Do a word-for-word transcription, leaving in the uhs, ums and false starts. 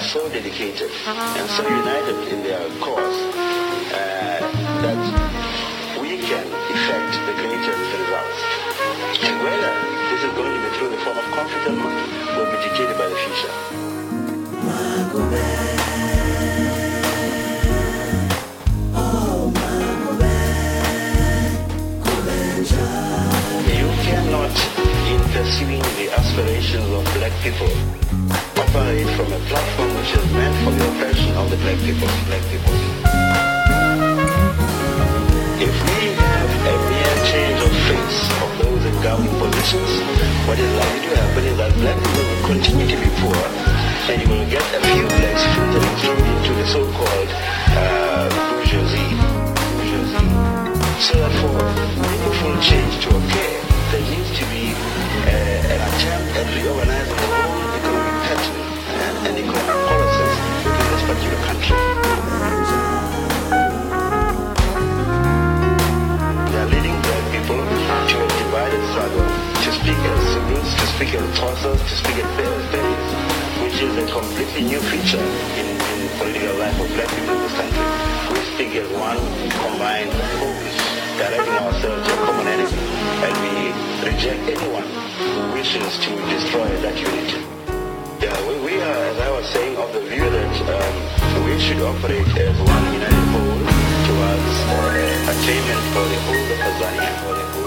so dedicated and so united in their cause uh, that we can effect the greatest results. And whether this is going to be through the form of conflict or not will be dictated by the future. You cannot, in pursuing the aspirations of black people, operate from a platform which is meant for the oppression of the black people. Black people. If we have a mere change of face of those in governing positions, what is likely to happen is that black people will continue to be poor, and you will get a few blacks filtering through into the so-called uh, bourgeoisie. bourgeoisie. So that for meaningful change to occur, there needs to be uh, an attempt at reorganizing the whole economic pattern and, and economic policies within this particular country. They are leading black people to a divided struggle, to speak as groups, to speak as tossers, to speak as berries, which is a completely new feature in, in the political life of black people in this country. We speak as one combined focus, directing ourselves to a common enemy, and we reject anyone who wishes to destroy that unity. Yeah, we, we are, as I was saying, of the view that um, we should operate as one united whole towards uh, attainment for the whole of Tanzania, for the whole